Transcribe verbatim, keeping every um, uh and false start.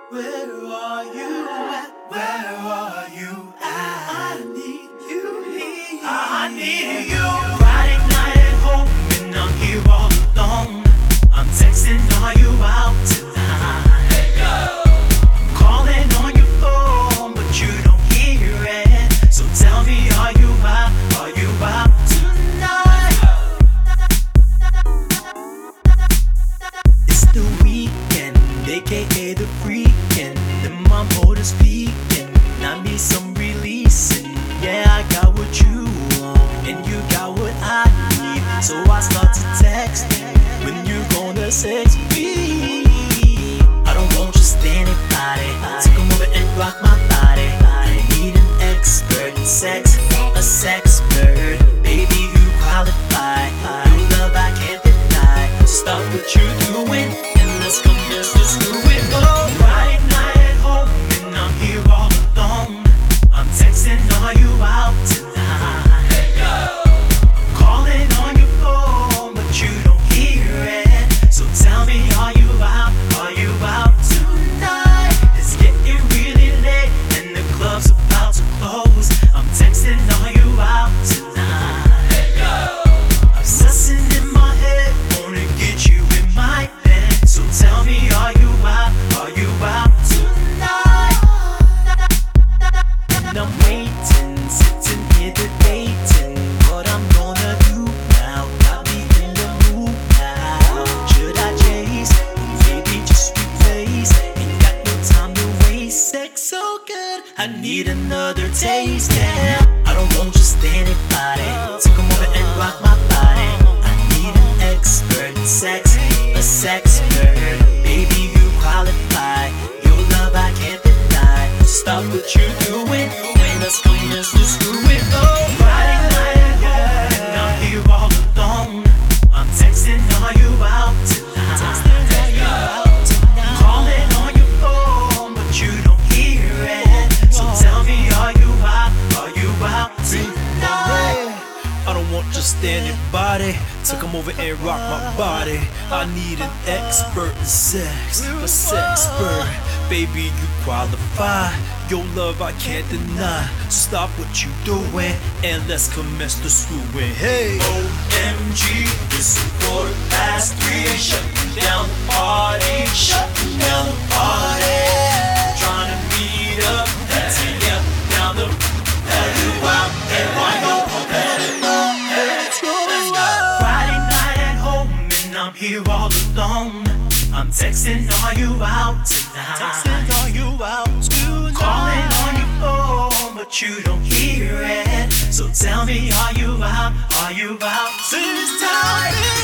Where are you at? Where are you at? I need you here. I need you. Friday night at home and I'm here all alone. I'm texting, are you out tonight? Hey, yo. I'm calling on your phone, but you don't hear it. So tell me, are you out? Are you out tonight? It's the weekend, aka the freaking. Then my motor's peaking. I need some releasing. Yeah, I got what you want, and you got what I need. So I start to text you when you gonna sex me. I don't want just anybody to come over and rock my body. I need an expert in sex, a sex bird. Baby, you qualify. Your love I can't deny. So stop what you're doing and let's come just let's do it. Oh, Friday night at home and I'm here all alone. I'm texting, are you out tonight? Hey, yo. I'm calling on your phone, but you don't hear it. So tell me, are you out? Are you out tonight? It's getting really late and the club's about to close. I'm texting, are you out tonight? Hey, yo. Obsessing in my head, wanna get you in my bed. So tell me, are you out? Are you out tonight? And I'm waiting, sitting here debating what I'm gonna do now. Got me in the mood now. Should I chase or maybe just replace? Ain't got no time to waste. Sex so good, I need another taste. Yeah, I don't want just anybody to come over and rock my body. I need an expert in sex, a sex bird. Baby, you qualify. Your love I can't deny. Stop what you're doing and let's go, let's just do it. Oh, Friday night at home and I'm here all alone. I'm texting, are you out tonight? Are you out tonight? Calling on your phone, but you don't hear it. So tell me, are you out? Are you out tonight? I don't want just anybody to come over and rock my body. I need an expert in sex, a sex bird. Baby, you qualify. Your love I can't deny. Stop what you doing and let's commence the screwing. Hey, O M G, it's quarter past three. Shutting down the party, shutting down the party. Trying to meet up, that's it, yeah. Now the are you out and why not? Let's go, let's go. Friday night at home and I'm here all alone. I'm texting, are you out tonight? texting, are you out tonight? Calling on your phone, but you don't hear it. So tell me, are you out? Are you out tonight?